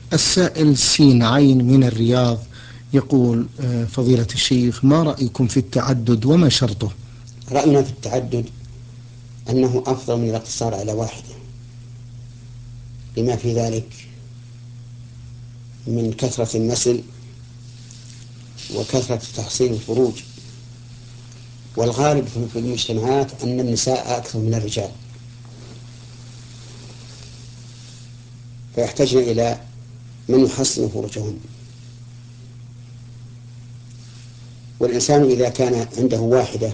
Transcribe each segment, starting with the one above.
السائل سين عين من الرياض يقول فضيلة الشيخ، ما رأيكم في التعدد وما شرطه؟ رأينا في التعدد أنه أفضل من الاقتصار على واحدة، لما في ذلك من كثرة النسل وكثرة تحصيل الفروج، والغالب في المجتمعات أن النساء أكثر من الرجال، فيحتاجن إلى من يحصن فروجهن. والإنسان إذا كان عنده واحدة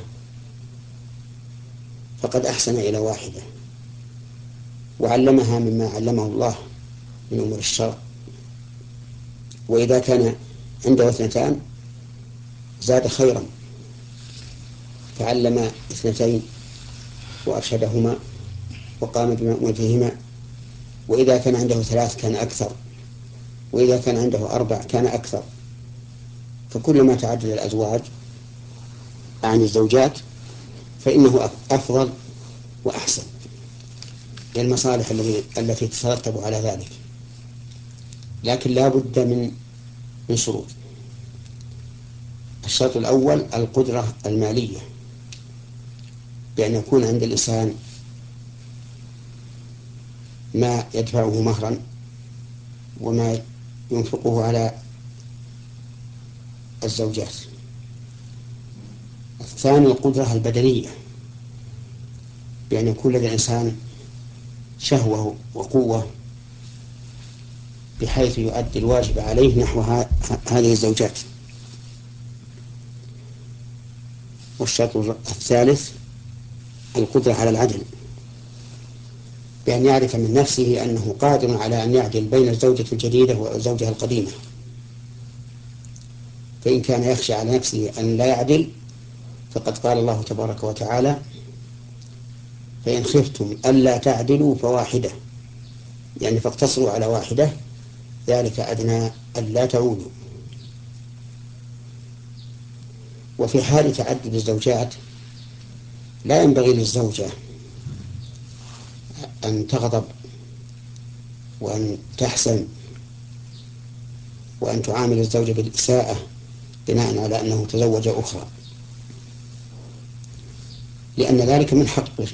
فقد أحسن إلى واحدة وعلمها مما علمه الله من أمور الشرع، وإذا كان عنده 2 زاد خيرا فعلم 2 وأرشدهما وقام بمأمورهما، وإذا كان عنده 3 كان أكثر، وإذا كان عنده 4 كان أكثر. فكلما تعدد الأزواج عن الزوجات فإنه أفضل وأحسن للمصالح التي تترتب على ذلك، لكن لا بد من شروط. الشرط الأول القدرة المالية، بأن يكون عند الإنسان ما يدفعه مهرا وما ينفقه على الزوجات. الثاني القدرة البدنية، بأن يكون لدى الإنسان شهوة وقوة بحيث يؤدي الواجب عليه نحو هذه الزوجات. والشرط الثالث القدرة على العدل، بأن يعرف من نفسه أنه قادر على أن يعدل بين الزوجة الجديدة والزوجة القديمة، فإن كان يخشى على نفسه أن لا يعدل فقد قال الله تبارك وتعالى: فإن خفتم ألا تعدلوا فواحدة، يعني فاقتصروا على واحدة، ذلك أدنى ألا تعولوا. وفي حال تعدد الزوجات لا ينبغي للزوجة أن تغضب وأن تحزن وأن تعامل الزوجة بالإساءة بناء على أنه تزوج أخرى، لأن ذلك من حقه،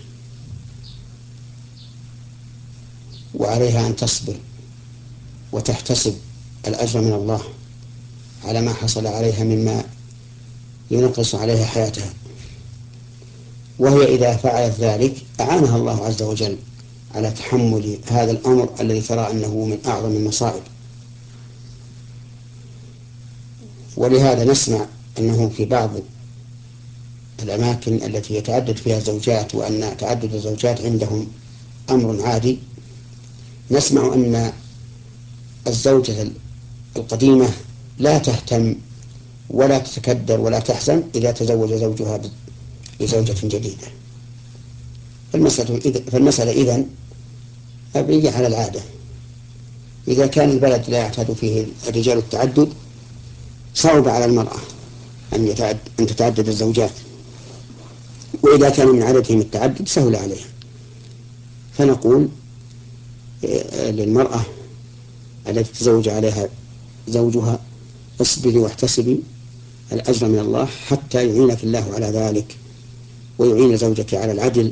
وعليها أن تصبر وتحتسب الأجر من الله على ما حصل عليها مما ينقص عليها حياتها. وهي إذا فعلت ذلك أعانها الله عز وجل على تحمل هذا الأمر الذي ترى أنه من أعظم المصائب. ولهذا نسمع أنه في بعض الأماكن التي يتعدد فيها الزوجات وأن تعدد الزوجات عندهم أمر عادي، نسمع أن الزوجة القديمة لا تهتم ولا تتكدر ولا تحزن إذا تزوج زوجها بزوجة جديدة. فالمسألة إذن مبنية على العادة. إذا كان البلد لا يعتاد فيه الرجال التعدد صعب على المرأة أن تتعدد الزوجات، وإذا كان من عادتهم التعدد سهل عليها. فنقول للمرأة التي تزوج عليها زوجها: اصبري واحتسبي الأجر من الله حتى يعينك الله على ذلك ويعين زوجك على العدل.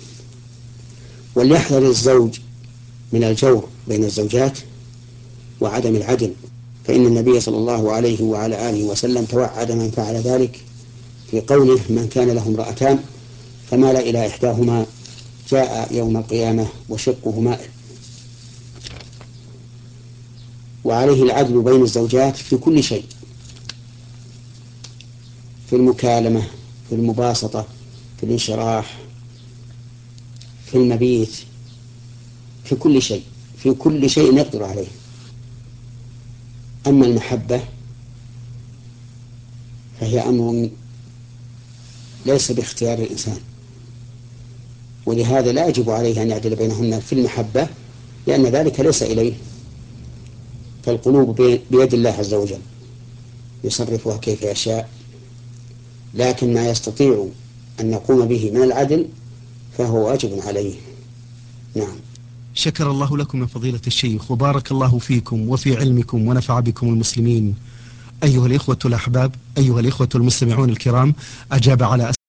وليحذر الزوج من الجور بين الزوجات وعدم العدل، فإن النبي صلى الله عليه وعلى آله وسلم توعد من فعل ذلك في قوله: من كان له امرأتان فمال إلى إحداهما جاء يوم القيامة وشقه مائل. وعليه العدل بين الزوجات في كل شيء، في المكالمة، في المباسطة، في الانشراح، في المبيت، في كل شيء نقدر عليه. أما المحبة فهي أمر ليس باختيار الإنسان، ولهذا لا يجب عليه أن يعدل بينهن في المحبة، لأن ذلك ليس إليه، فالقلوب بيد الله عز وجل يصرفها كيف يشاء. لكن ما يستطيع أن يقوم به من العدل فهو واجب عليه. نعم. شكر الله لكم من فضيلة الشيخ، وبارك الله فيكم وفي علمكم ونفع بكم المسلمين. أيها الإخوة الأحباب، أيها الإخوة المستمعون الكرام، أجاب على